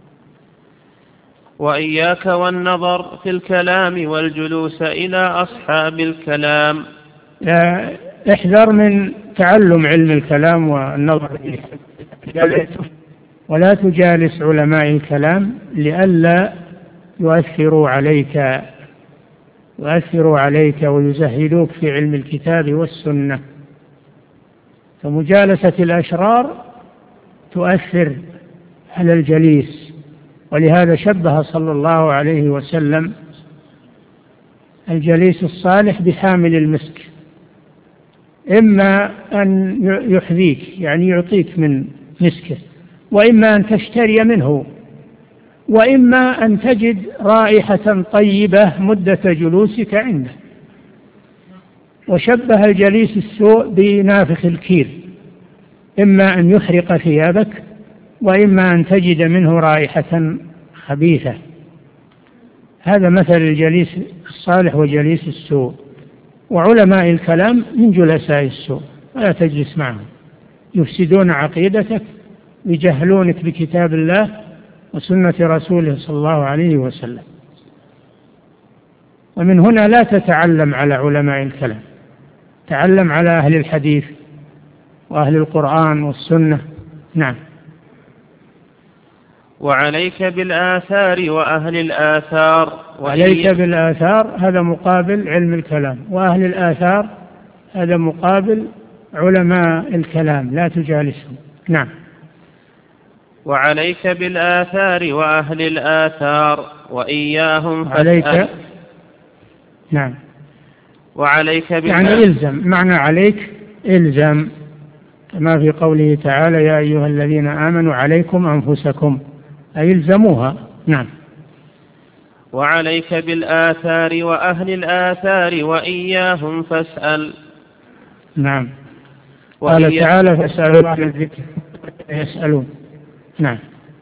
وإياك والنظر في الكلام والجلوس إلى أصحاب الكلام. احذر من تعلم علم الكلام والنظر فيه، ولا تجالس علماء الكلام لئلا يؤثروا عليك يؤثروا عليك ويزهدوك في علم الكتاب والسنة. فمجالسة الأشرار تؤثر على الجليس. ولهذا شبه صلى الله عليه وسلم الجليس الصالح بحامل المسك، إما أن يحذيك يعني يعطيك من مسكه، وإما أن تشتري منه، وإما أن تجد رائحة طيبة مدة جلوسك عنده. وشبه الجليس السوء بنافخ الكير، إما أن يحرق ثيابك، وإما أن تجد منه رائحة خبيثة. هذا مثل الجليس الصالح وجليس السوء. وعلماء الكلام من جلساء السوء، ولا تجلس معهم، يفسدون عقيدتك، يجهلونك بكتاب الله وسنة رسوله صلى الله عليه وسلم. ومن هنا لا تتعلم على علماء الكلام، تعلم على أهل الحديث وأهل القرآن والسنة. نعم. وعليك بالآثار وأهل الآثار. وعليك بالآثار هذا مقابل علم الكلام، وأهل الآثار هذا مقابل علماء الكلام، لا تجالسهم. نعم. وعليك بالآثار وأهل الآثار وإياهم عليك. نعم. وعليك يعني إلزم، معنى عليك إلزم، كما في قوله تعالى يا أيها الذين آمنوا عليكم أنفسكم، أي إلزموها. نعم. وعليك بالآثار وأهل الآثار وإياهم فاسأل. نعم. قال تعالى فاسألوا أهل الذكر يسألون. نعم.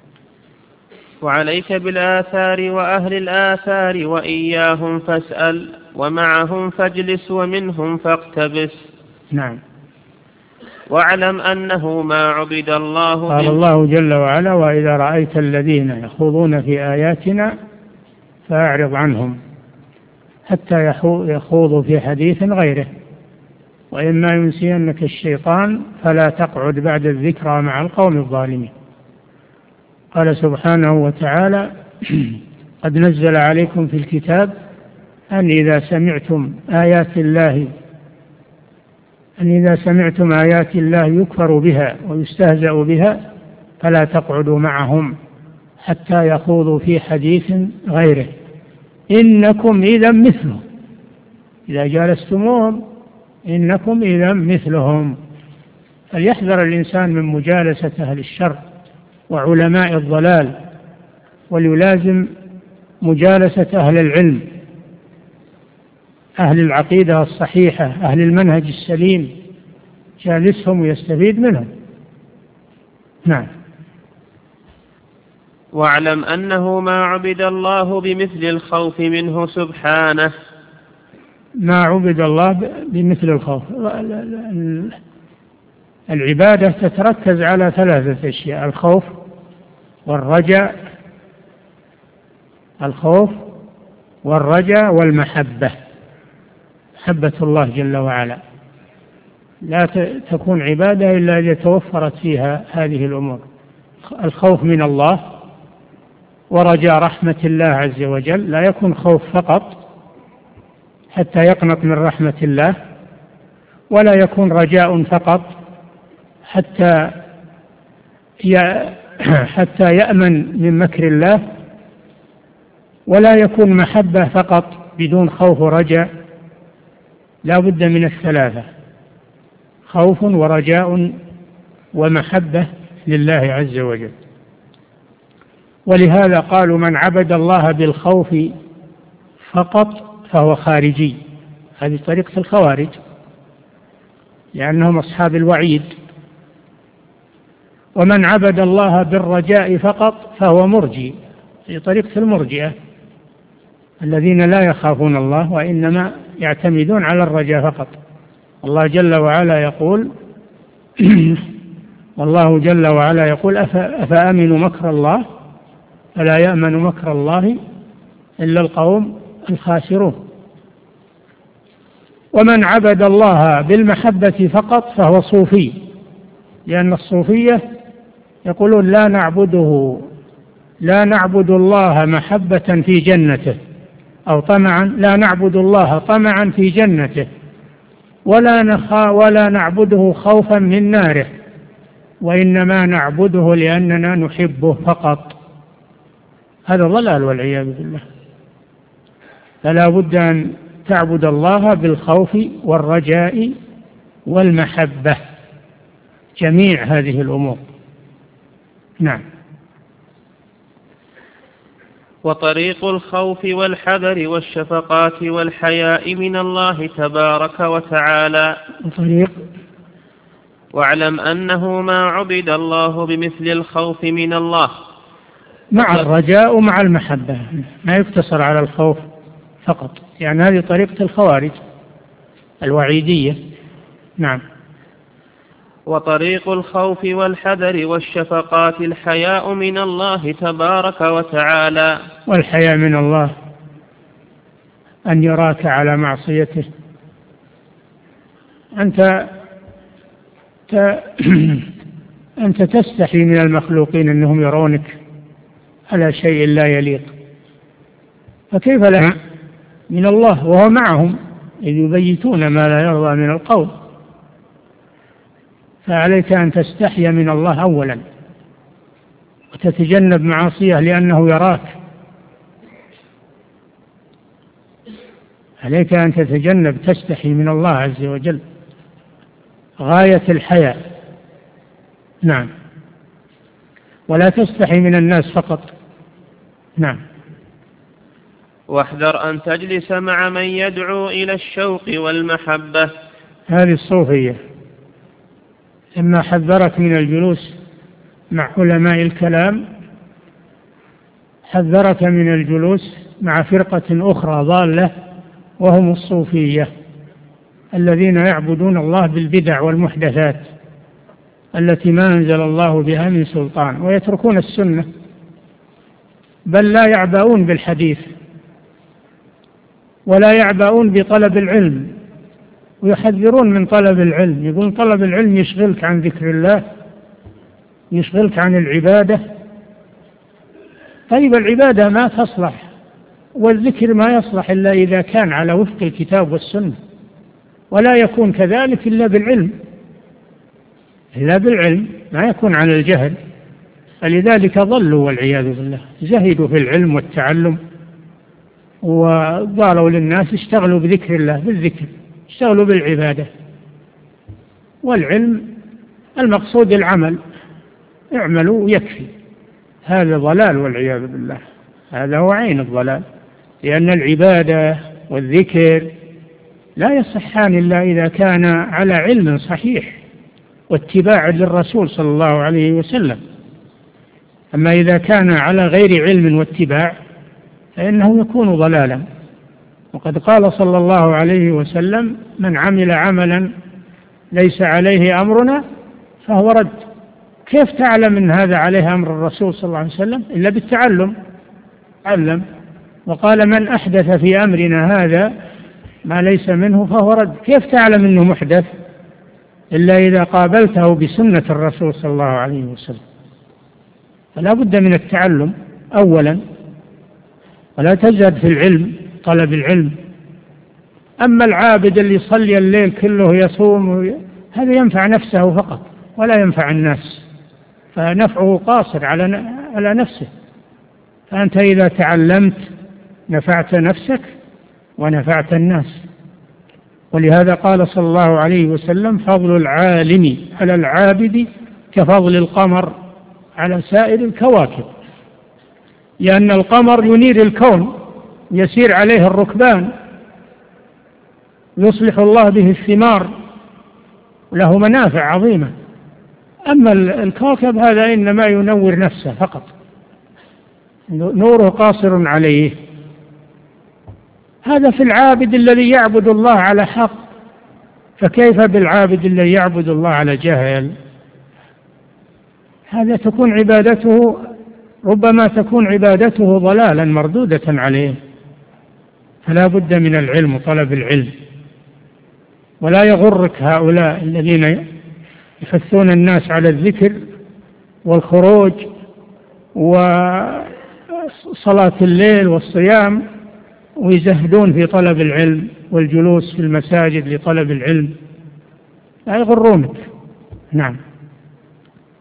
وعليك بالآثار وأهل الآثار وإياهم فاسأل، ومعهم فاجلس ومنهم فاقتبس. نعم. واعلم أنه ما عبد الله. قال الله جل وعلا وإذا رأيت الذين يخوضون في آياتنا فأعرض عنهم حتى يخوضوا في حديث غيره، وإما ينسينك الشيطان فلا تقعد بعد الذكرى مع القوم الظالمين. قال سبحانه وتعالى قد نزل عليكم في الكتاب أن إذا سمعتم آيات الله أن إذا سمعتم آيات الله يكفر بها ويستهزأ بها فلا تقعدوا معهم حتى يخوضوا في حديث غيره إنكم إذا مثلهم. إذا جالستموهم إنكم إذا مثلهم. فليحذر الإنسان من مجالسة أهل الشر وعلماء الضلال، وليلازم مجالسة أهل العلم، أهل العقيدة الصحيحة، أهل المنهج السليم، جالسهم ويستفيد منهم. نعم. واعلم أنه ما عبد الله بمثل الخوف منه سبحانه. ما عبد الله بمثل الخوف. العبادة تتركز على ثلاثة أشياء: الخوف والرجاء الخوف والرجاء والمحبة، محبة الله جل وعلا. لا تكون عبادة إلا إذا توفرت فيها هذه الأمور: الخوف من الله ورجاء رحمة الله عز وجل، لا يكون خوف فقط حتى يقنط من رحمة الله، ولا يكون رجاء فقط حتى حتى يأمن من مكر الله، ولا يكون محبة فقط بدون خوف ورجاء، لا بد من الثلاثة: خوف ورجاء ومحبة لله عز وجل. ولهذا قالوا من عبد الله بالخوف فقط فهو خارجي. هذه طريقة الخوارج لأنهم أصحاب الوعيد. ومن عبد الله بالرجاء فقط فهو مرجي، هذه طريقة المرجئة الذين لا يخافون الله وإنما يعتمدون على الرجاء فقط. الله جل وعلا يقول والله جل وعلا يقول أفأمنوا مكر الله فلا يأمن مكر الله إلا القوم الخاسرون. ومن عبد الله بالمحبة فقط فهو صوفي، لأن الصوفية يقولون لا نعبده لا نعبد الله محبة في جنته أو طمعا، لا نعبد الله طمعا في جنته، ولا نخا ولا نعبده خوفا من ناره، وإنما نعبده لأننا نحبه فقط. هذا ضلال والعياذ بالله. فلا بد أن تعبد الله بالخوف والرجاء والمحبة، جميع هذه الأمور. نعم. وطريق الخوف والحذر والشفقات والحياء من الله تبارك وتعالى. طريق واعلم أنه ما عبد الله بمثل الخوف من الله مع الرجاء ومع المحبة، ما يقتصر على الخوف فقط، يعني هذه طريقة الخوارج الوعيدية. نعم. وطريق الخوف والحذر والشفقات الحياء من الله تبارك وتعالى. والحياء من الله أن يراك على معصيته. أنت ت... أنت تستحي من المخلوقين أنهم يرونك على شيء لا يليق، فكيف لا من الله وهو معهم إذ يبيتون ما لا يرضى من القول؟ فعليك أن تستحي من الله أولا وتتجنب معاصيه لأنه يراك. عليك أن تتجنب، تستحي من الله عز وجل غاية الحياء. نعم. ولا تستحي من الناس فقط. نعم. واحذر أن تجلس مع من يدعو إلى الشوق والمحبة. هذه الصوفية، إما حذرك من الجلوس مع علماء الكلام، حذرك من الجلوس مع فرقة أخرى ضالة وهم الصوفية الذين يعبدون الله بالبدع والمحدثات التي ما أنزل الله بها من سلطان، ويتركون السنة، بل لا يعبؤون بالحديث ولا يعبؤون بطلب العلم، ويحذرون من طلب العلم. يقول طلب العلم يشغلك عن ذكر الله، يشغلك عن العبادة. طيب العبادة ما تصلح والذكر ما يصلح إلا إذا كان على وفق الكتاب والسنة، ولا يكون كذلك إلا بالعلم، إلا بالعلم، ما يكون على الجهل. فلذلك ضلوا والعياذ بالله، زهدوا في العلم والتعلم وقالوا للناس اشتغلوا بذكر الله، بالذكر اشتغلوا بالعبادة. والعلم المقصود العمل، اعملوا يكفي. هذا ضلال والعياذ بالله، هذا هو عين الضلال، لأن العبادة والذكر لا يصحان إلا إذا كان على علم صحيح واتباع للرسول صلى الله عليه وسلم. أما إذا كان على غير علم واتباع فإنه يكون ضلالا. وقد قال صلى الله عليه وسلم: من عمل عملا ليس عليه أمرنا فهو رد. كيف تعلم أن هذا عليه أمر الرسول صلى الله عليه وسلم؟ إلا بالتعلم. علم. وقال: من أحدث في أمرنا هذا ما ليس منه فهو رد. كيف تعلم أنه محدث؟ إلا إذا قابلته بسنة الرسول صلى الله عليه وسلم. فلا بد من التعلم أولا، ولا تزهد في العلم، طلب العلم. أما العابد اللي يصلي الليل كله يصوم، هذا ينفع نفسه فقط ولا ينفع الناس، فنفعه قاصر على على نفسه. فأنت إذا تعلمت نفعت نفسك ونفعت الناس. ولهذا قال صلى الله عليه وسلم: فضل العالم على العابد كفضل القمر على سائر الكواكب. لأن القمر ينير الكون، يسير عليه الركبان، يصلح الله به الثمار، له منافع عظيمة. أما الكوكب هذا إنما ينور نفسه فقط، نوره قاصر عليه. هذا في العابد الذي يعبد الله على حق، فكيف بالعابد الذي يعبد الله على جهل؟ هذا تكون عبادته، ربما تكون عبادته ضلالا مردودة عليه. فلا بد من العلم وطلب العلم. ولا يغرك هؤلاء الذين يحثون الناس على الذكر والخروج وصلاة الليل والصيام، ويزهدون في طلب العلم والجلوس في المساجد لطلب العلم. لا يغرونك. نعم.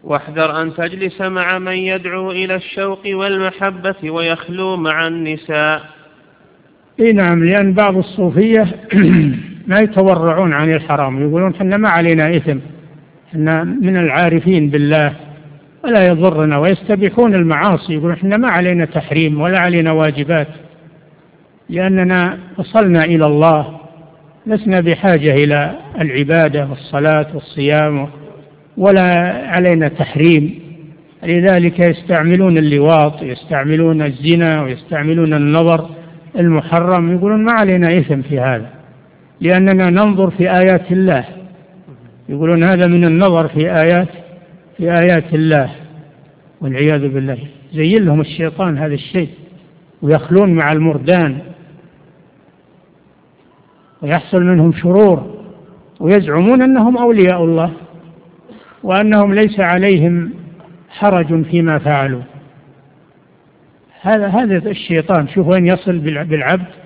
واحذر أن تجلس مع من يدعو إلى الشوق والمحبة ويخلو مع النساء. إيه نعم، لأن بعض الصوفية ما يتورعون عن الحرام، يقولون حنا ما علينا إثم، حنا من العارفين بالله ولا يضرنا، ويستبيحون المعاصي، يقولون حنا ما علينا تحريم ولا علينا واجبات، لأننا وصلنا إلى الله، لسنا بحاجة إلى العبادة والصلاة والصيام ولا علينا تحريم. لذلك يستعملون اللواط، يستعملون الزنا، ويستعملون النظر المحرم، يقولون ما علينا إثم في هذا لأننا ننظر في آيات الله، يقولون هذا من النظر في آيات في آيات الله والعياذ بالله. زين لهم الشيطان هذا الشيء، ويخلون مع المردان ويحصل منهم شرور، ويزعمون أنهم أولياء الله وأنهم ليس عليهم حرج فيما فعلوا. هذا هذا الشيطان، شوف وين يصل بالعبد.